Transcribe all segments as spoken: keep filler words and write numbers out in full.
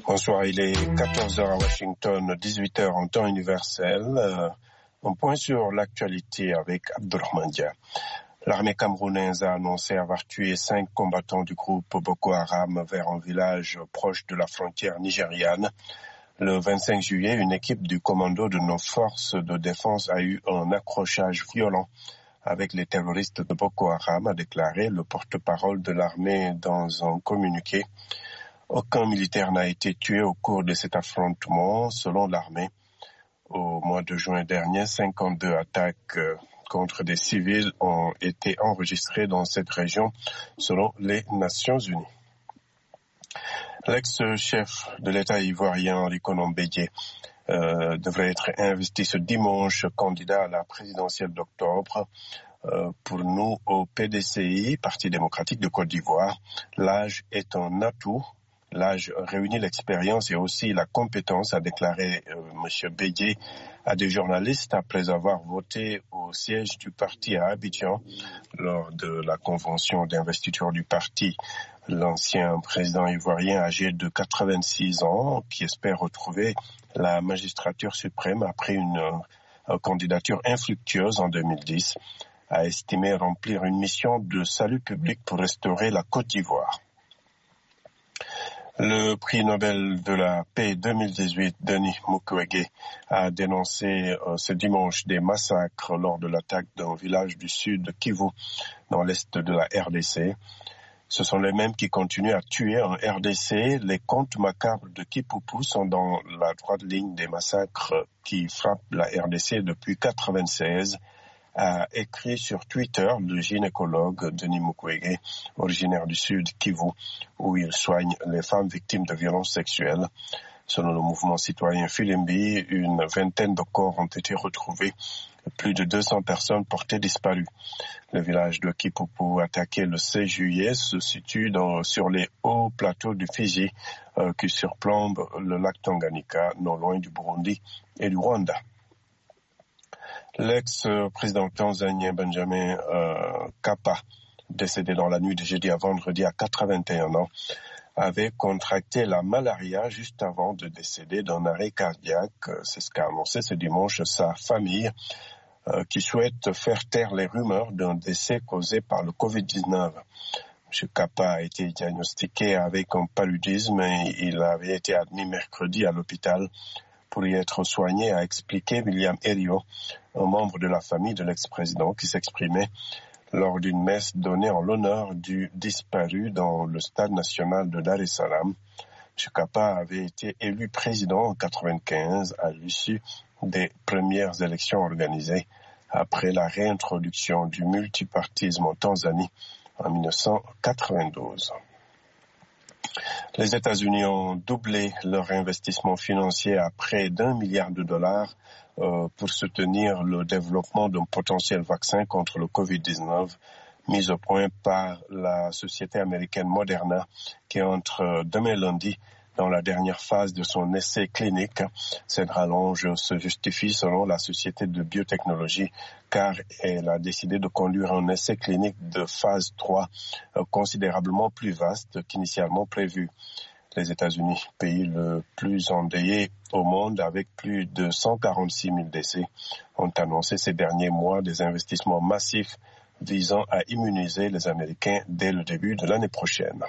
Bonsoir, il est quatorze heures à Washington, dix-huit heures en temps universel. Euh, un point sur l'actualité avec Abdurrahman Dia. L'armée camerounaise a annoncé avoir tué cinq combattants du groupe Boko Haram vers un village proche de la frontière nigériane. Le vingt-cinq juillet, une équipe du commando de nos forces de défense a eu un accrochage violent avec les terroristes de Boko Haram, a déclaré le porte-parole de l'armée dans un communiqué. Aucun militaire n'a été tué au cours de cet affrontement, selon l'armée. Au mois de juin dernier, cinquante-deux attaques contre des civils ont été enregistrées dans cette région, selon les Nations Unies. L'ex-chef de l'État ivoirien, Henri Konan Bédié, euh, devrait être investi ce dimanche candidat à la présidentielle d'octobre. Euh, pour nous, au P D C I, Parti démocratique de Côte d'Ivoire, l'âge est un atout. L'âge réunit l'expérience et aussi la compétence, a déclaré euh, M. Bédié à des journalistes après avoir voté au siège du parti à Abidjan lors de la convention d'investiture du parti. L'ancien président ivoirien âgé de quatre-vingt-six ans, qui espère retrouver la magistrature suprême après une euh, candidature infructueuse en deux mille dix, a estimé remplir une mission de salut public pour restaurer la Côte d'Ivoire. Le prix Nobel de la paix deux mille dix-huit, Denis Mukwege, a dénoncé euh, ce dimanche des massacres lors de l'attaque d'un village du sud de Kivu, dans l'est de la R D C. Ce sont les mêmes qui continuent à tuer en R D C. Les contes macabres de Kipupu sont dans la droite ligne des massacres qui frappent la R D C depuis quatre-vingt-seize. A écrit sur Twitter le gynécologue Denis Mukwege, originaire du Sud Kivu, où il soigne les femmes victimes de violences sexuelles. Selon le mouvement citoyen Filimbi, une vingtaine de corps ont été retrouvés, plus de deux cents personnes portées disparues. Le village de Kipupu, attaqué le seize juillet, se situe dans, sur les hauts plateaux du Fidji euh, qui surplombent le lac Tanganyika, non loin du Burundi et du Rwanda. L'ex-président tanzanien Benjamin euh, Kappa, décédé dans la nuit de jeudi à vendredi à quatre-vingt-un ans, avait contracté la malaria juste avant de décéder d'un arrêt cardiaque. C'est ce qu'a annoncé ce dimanche sa famille, euh, qui souhaite faire taire les rumeurs d'un décès causé par le covid dix-neuf. M. Kappa a été diagnostiqué avec un paludisme et il avait été admis mercredi à l'hôpital pour y être soigné, a expliqué William Erio, un membre de la famille de l'ex-président qui s'exprimait lors d'une messe donnée en l'honneur du disparu dans le stade national de Dar es Salaam. M. Kappa avait été élu président en quatre-vingt-quinze à l'issue des premières élections organisées après la réintroduction du multipartisme en Tanzanie en dix-neuf cent quatre-vingt-douze. Les États-Unis ont doublé leur investissement financier à près d'un milliard de dollars euh, pour soutenir le développement d'un potentiel vaccin contre le covid dix-neuf mis au point par la société américaine Moderna qui entre demain lundi dans la dernière phase de son essai clinique. Cette rallonge se justifie selon la société de biotechnologie car elle a décidé de conduire un essai clinique de phase trois euh, considérablement plus vaste qu'initialement prévu. Les États-Unis, pays le plus endeuillé au monde avec plus de cent quarante-six mille décès, ont annoncé ces derniers mois des investissements massifs visant à immuniser les Américains dès le début de l'année prochaine.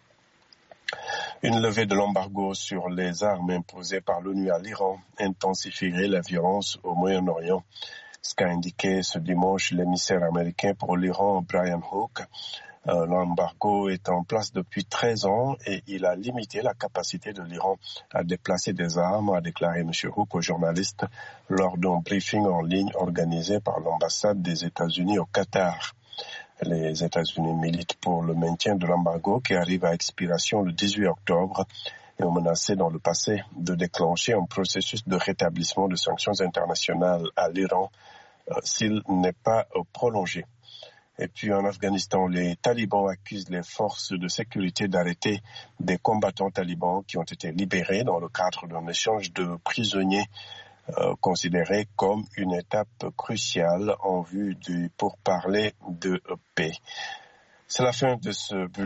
Une levée de l'embargo sur les armes imposées par l'ONU à l'Iran intensifierait la violence au Moyen-Orient. Ce qu'a indiqué ce dimanche l'émissaire américain pour l'Iran, Brian Hook. Euh, l'embargo est en place depuis treize ans et il a limité la capacité de l'Iran à déplacer des armes, a déclaré M. Hook aux journalistes lors d'un briefing en ligne organisé par l'ambassade des États-Unis au Qatar. Les États-Unis militent pour le maintien de l'embargo qui arrive à expiration le dix-huit octobre et ont menacé dans le passé de déclencher un processus de rétablissement de sanctions internationales à l'Iran euh, s'il n'est pas euh, prolongé. Et puis en Afghanistan, les talibans accusent les forces de sécurité d'arrêter des combattants talibans qui ont été libérés dans le cadre d'un échange de prisonniers euh, considéré comme une étape cruciale en vue du pourparler de paix. C'est la fin de ce bulletin.